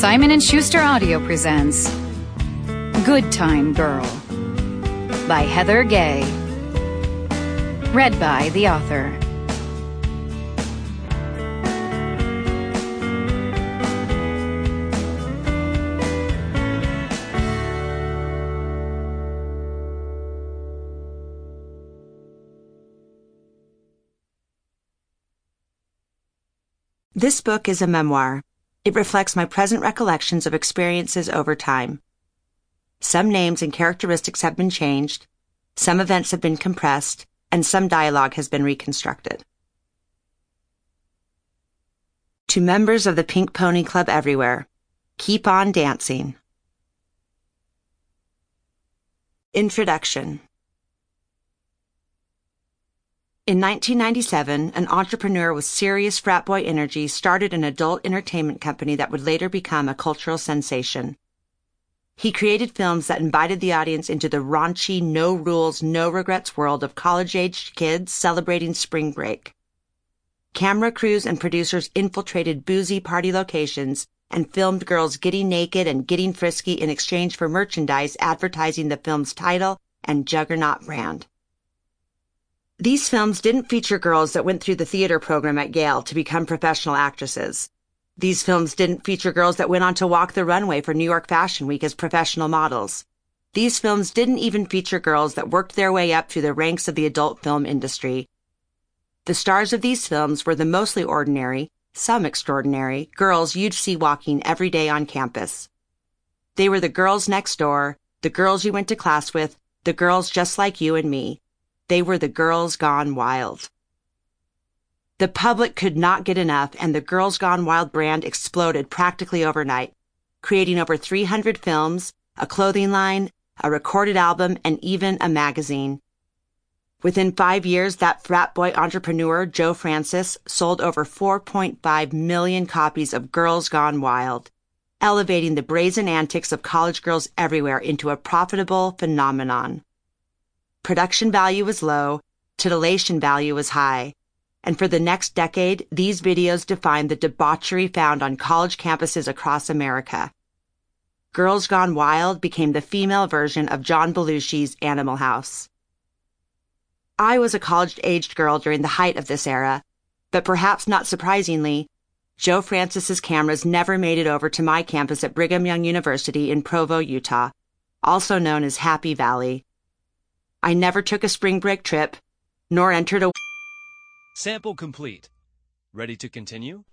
Simon & Schuster Audio presents Good Time Girl by Heather Gay. Read by the author. This book is a memoir. It reflects my present recollections of experiences over time. Some names and characteristics have been changed, some events have been compressed, and some dialogue has been reconstructed. To members of the Pink Pony Club everywhere, keep on dancing. Introduction. In 1997, an entrepreneur with serious frat boy energy started an adult entertainment company that would later become a cultural sensation. He created films that invited the audience into the raunchy, no-rules, no-regrets world of college-aged kids celebrating spring break. Camera crews and producers infiltrated boozy party locations and filmed girls getting naked and getting frisky in exchange for merchandise advertising the film's title and juggernaut brand. These films didn't feature girls that went through the theater program at Yale to become professional actresses. These films didn't feature girls that went on to walk the runway for New York Fashion Week as professional models. These films didn't even feature girls that worked their way up through the ranks of the adult film industry. The stars of these films were the mostly ordinary, some extraordinary, girls you'd see walking every day on campus. They were the girls next door, the girls you went to class with, the girls just like you and me. They were the girls gone wild. The public could not get enough, and the Girls Gone Wild brand exploded practically overnight, creating over 300 films, a clothing line, a recorded album, and even a magazine. Within 5 years, that frat boy entrepreneur, Joe Francis, sold over 4.5 million copies of Girls Gone Wild, elevating the brazen antics of college girls everywhere into a profitable phenomenon. Production value was low, titillation value was high, and for the next decade, these videos defined the debauchery found on college campuses across America. Girls Gone Wild became the female version of John Belushi's Animal House. I was a college-aged girl during the height of this era, but perhaps not surprisingly, Joe Francis's cameras never made it over to my campus at Brigham Young University in Provo, Utah, also known as Happy Valley. I never took a spring break trip, nor entered a... Sample complete. Ready to continue?